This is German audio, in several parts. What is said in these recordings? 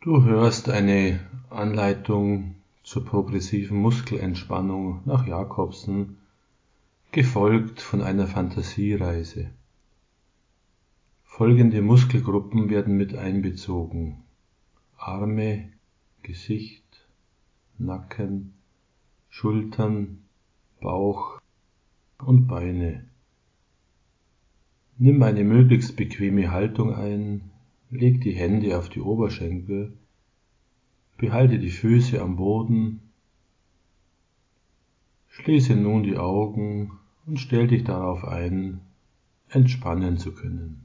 Du hörst eine Anleitung zur progressiven Muskelentspannung nach Jacobsen, gefolgt von einer Fantasiereise. Folgende Muskelgruppen werden mit einbezogen: Arme, Gesicht, Nacken, Schultern, Bauch und Beine. Nimm eine möglichst bequeme Haltung ein, leg die Hände auf die Oberschenkel, behalte die Füße am Boden, schließe nun die Augen und stell dich darauf ein, entspannen zu können.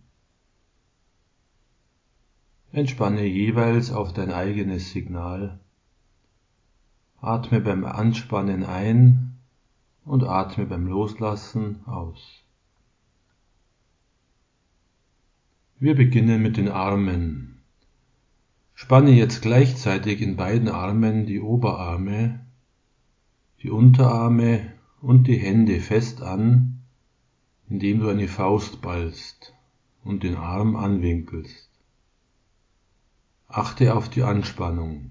Entspanne jeweils auf dein eigenes Signal. Atme beim Anspannen ein und atme beim Loslassen aus. Wir beginnen mit den Armen. Spanne jetzt gleichzeitig in beiden Armen die Oberarme, die Unterarme und die Hände fest an, indem du eine Faust ballst und den Arm anwinkelst. Achte auf die Anspannung.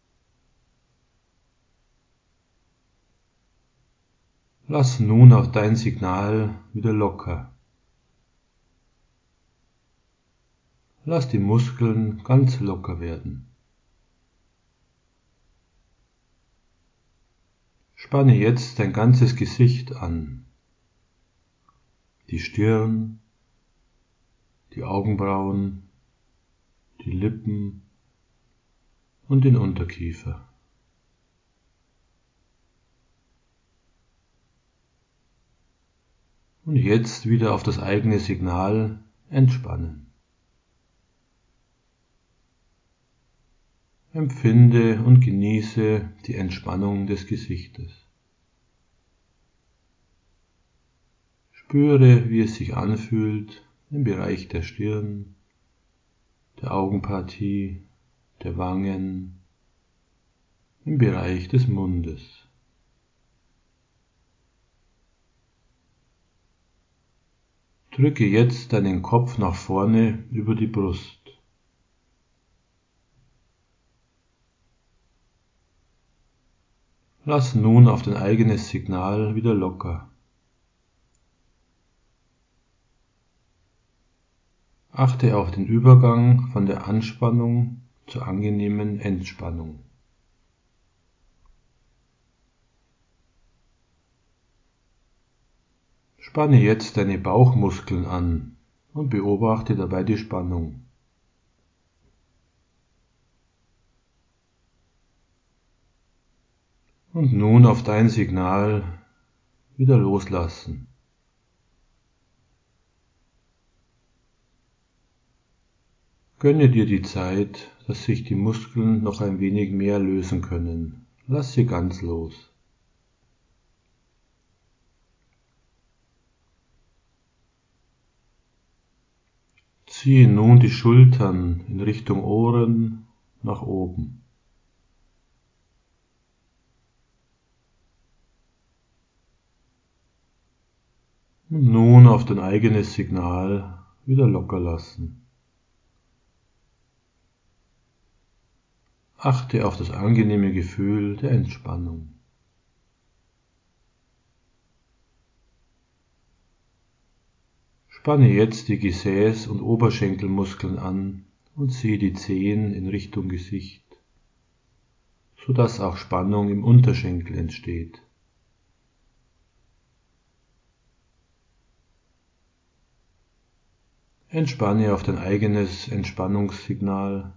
Lass nun auf dein Signal wieder locker. Lass die Muskeln ganz locker werden. Spanne jetzt dein ganzes Gesicht an. Die Stirn, die Augenbrauen, die Lippen und den Unterkiefer. Und jetzt wieder auf das eigene Signal entspannen. Empfinde und genieße die Entspannung des Gesichtes. Spüre, wie es sich anfühlt im Bereich der Stirn, der Augenpartie, der Wangen, im Bereich des Mundes. Drücke jetzt deinen Kopf nach vorne über die Brust. Lass nun auf dein eigenes Signal wieder locker. Achte auf den Übergang von der Anspannung zur angenehmen Entspannung. Spanne jetzt deine Bauchmuskeln an und beobachte dabei die Spannung. Und nun auf dein Signal wieder loslassen. Gönne dir die Zeit, dass sich die Muskeln noch ein wenig mehr lösen können. Lass sie ganz los. Ziehe nun die Schultern in Richtung Ohren nach oben. Und nun auf dein eigenes Signal wieder locker lassen. Achte auf das angenehme Gefühl der Entspannung. Spanne jetzt die Gesäß- und Oberschenkelmuskeln an und ziehe die Zehen in Richtung Gesicht, sodass auch Spannung im Unterschenkel entsteht. Entspanne auf dein eigenes Entspannungssignal.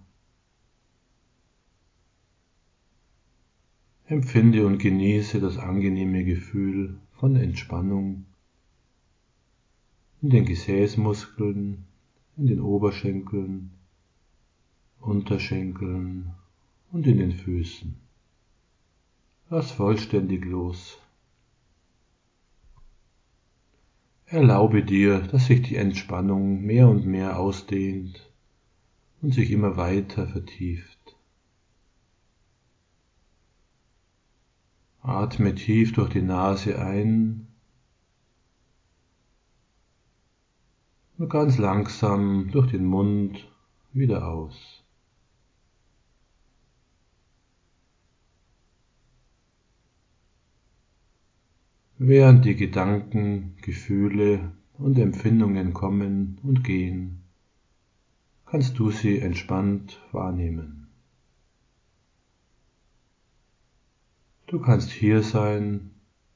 Empfinde und genieße das angenehme Gefühl von Entspannung in den Gesäßmuskeln, in den Oberschenkeln, Unterschenkeln und in den Füßen. Lass vollständig los. Erlaube dir, dass sich die Entspannung mehr und mehr ausdehnt und sich immer weiter vertieft. Atme tief durch die Nase ein und ganz langsam durch den Mund wieder aus. während die Gedanken, Gefühle und Empfindungen kommen und gehen, kannst du sie entspannt wahrnehmen. Du kannst hier sein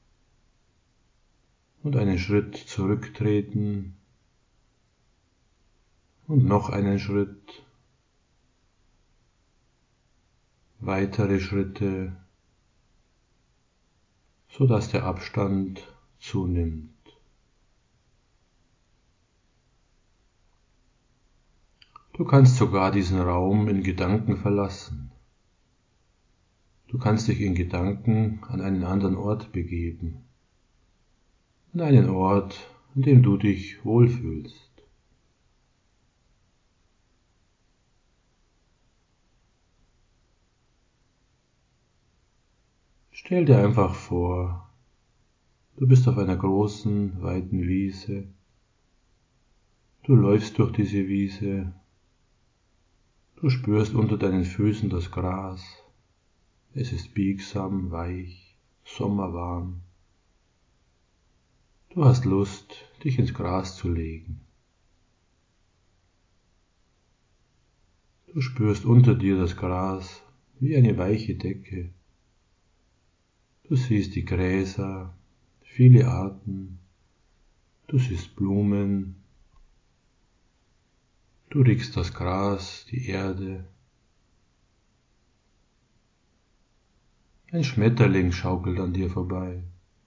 und einen Schritt zurücktreten und noch einen Schritt, weitere Schritte, so dass der Abstand zunimmt. Du kannst sogar diesen Raum in Gedanken verlassen. Du kannst dich in Gedanken an einen anderen Ort begeben. An einen Ort, an dem du dich wohlfühlst. Stell dir einfach vor, du bist auf einer großen, weiten Wiese. Du läufst durch diese Wiese. Du spürst unter deinen Füßen das Gras. Es ist biegsam, weich, sommerwarm. Du hast Lust, dich ins Gras zu legen. Du spürst unter dir das Gras wie eine weiche Decke. Du siehst die Gräser, viele Arten. Du siehst Blumen. Du riechst das Gras, die Erde. Ein Schmetterling schaukelt an dir vorbei.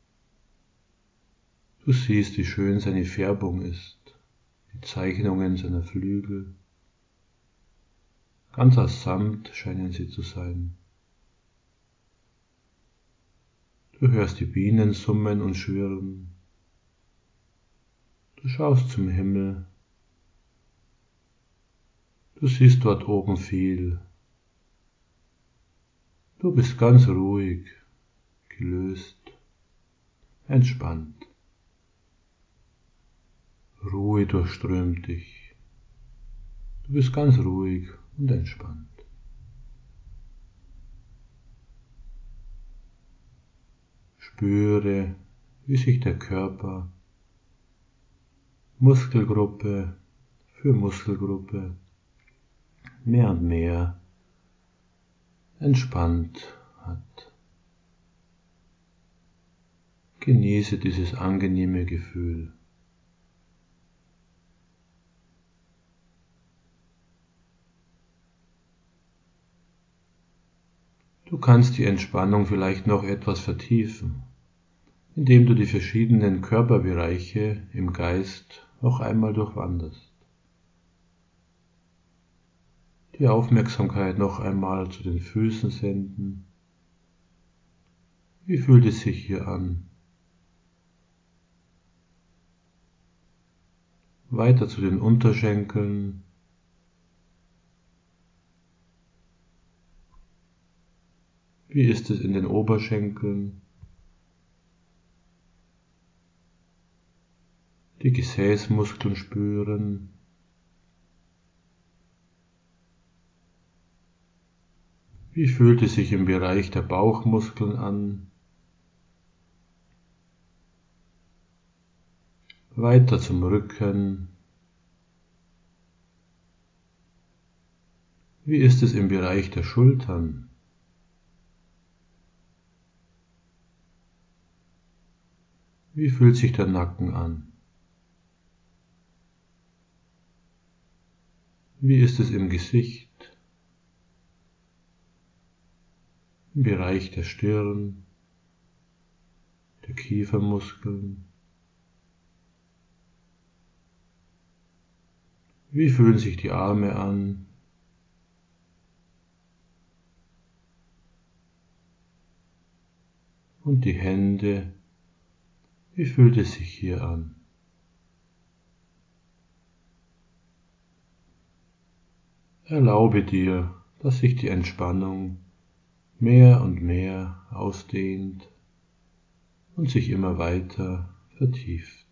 Du siehst, wie schön seine Färbung ist, die Zeichnungen seiner Flügel. Ganz aus Samt scheinen sie zu sein. Du hörst die Bienen summen und schwirren. Du schaust zum Himmel. Du siehst dort oben viel. Du bist ganz ruhig, gelöst, entspannt. Ruhe durchströmt dich. Du bist ganz ruhig und entspannt. Spüre, wie sich der Körper Muskelgruppe für Muskelgruppe mehr und mehr entspannt hat. Genieße dieses angenehme Gefühl. Du kannst die Entspannung vielleicht noch etwas vertiefen, indem du die verschiedenen Körperbereiche im Geist noch einmal durchwanderst. Die Aufmerksamkeit noch einmal zu den Füßen senden. Wie fühlt es sich hier an? Weiter zu den Unterschenkeln. Wie ist es in den Oberschenkeln? Die Gesäßmuskeln spüren. Wie fühlt es sich im Bereich der Bauchmuskeln an? Weiter zum Rücken. Wie ist es im Bereich der Schultern? Wie fühlt sich der Nacken an? Wie ist es im Gesicht? Im Bereich der Stirn, der Kiefermuskeln? Wie fühlen sich die Arme an? Und die Hände? Wie fühlt es sich hier an? Erlaube dir, dass sich die Entspannung mehr und mehr ausdehnt und sich immer weiter vertieft.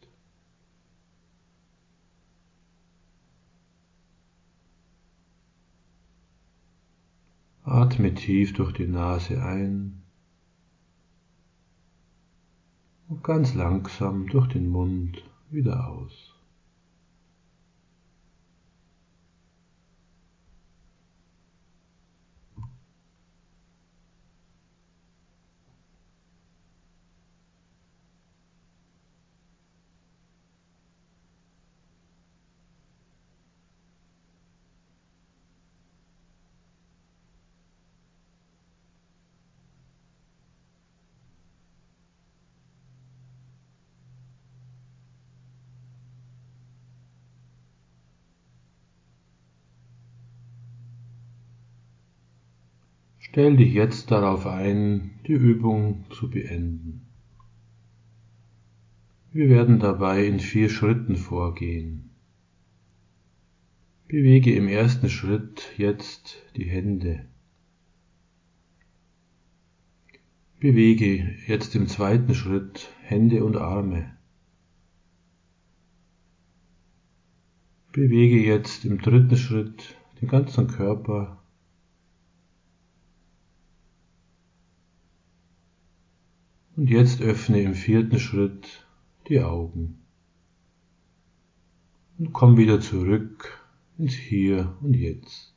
Atme tief durch die Nase ein und ganz langsam durch den Mund wieder aus. Stell dich jetzt darauf ein, die Übung zu beenden. Wir werden dabei in 4 Schritten vorgehen. Bewege im ersten Schritt jetzt die Hände. Bewege jetzt im zweiten Schritt Hände und Arme. Bewege jetzt im dritten Schritt den ganzen Körper. Und jetzt öffne im vierten Schritt die Augen. Und komm wieder zurück ins Hier und Jetzt.